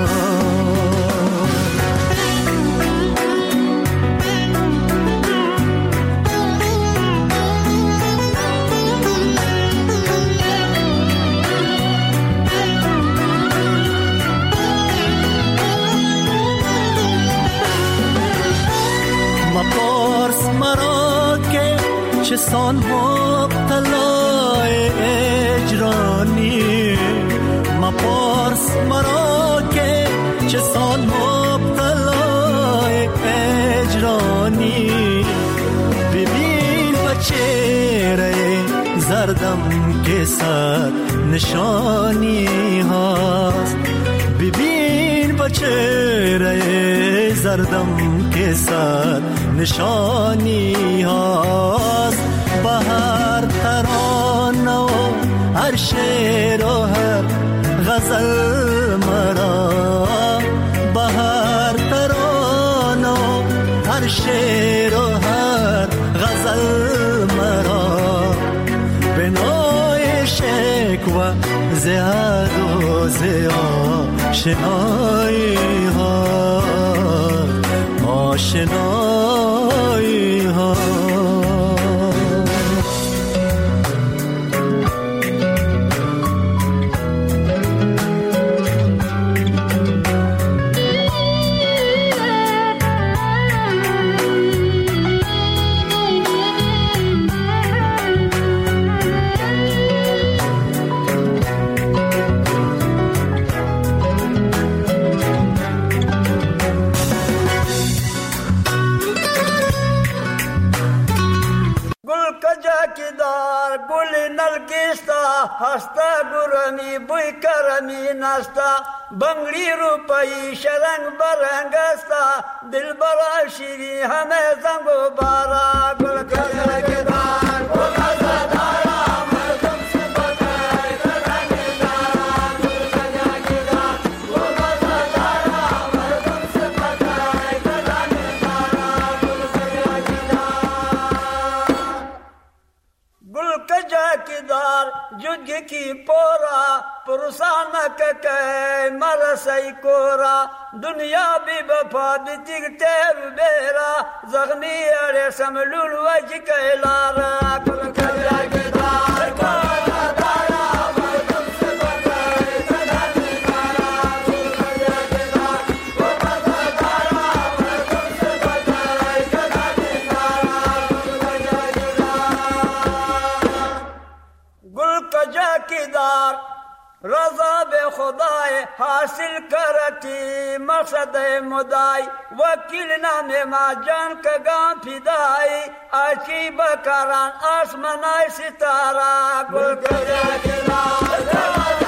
مپارس مرا که چه سان مبتلای اجرانی، مپارس مرا که چه سان مبتلای اجرانی. ببین به چهره زردم که صد نشانی هاست، ببین به چهره زردم که صد نشانی هاست. به هر ترانه و هر شعر و هر غزل مرا، به هر ترانه و هر شعر و هر غزل مرا. به نوع شکوه زیاد و زیاد شنایی ها آشنایی ها. هستا گرمی بوی کرمی نستا، بنگلی روپایی شرنگ برنگ استا، دل برا شیری همه زنگ و بارا. گل کجا دار گل کجا دارا مردم سبتای رنگ دارا. گل کجا دار گل کجا دارا مردم سبتای رنگ دارا. گل کجا دار گل کجا دار جوجی کی پورا پرسان که مرسی کورا. دنیا بی بپا دیگ تیر بیرا زغنی رسم لول وجی کلارا. کل کجا دار کجا دارا مردم سبتای رنگ دارا. کل کجا دار کل کجا دارا مردم سبتای رنگ دارا. گل کجا دار رضا به خدای حاصل کرتی مقصد مدای. وکیل نام ما جان کا گام فدای آچی بکران آسمانای ستارا. گل کجا دار